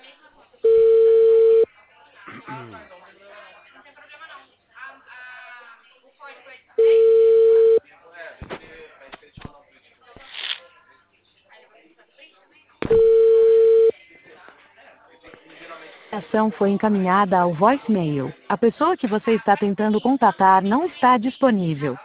A ação foi encaminhada ao voicemail. A pessoa que você está tentando contatar não está disponível.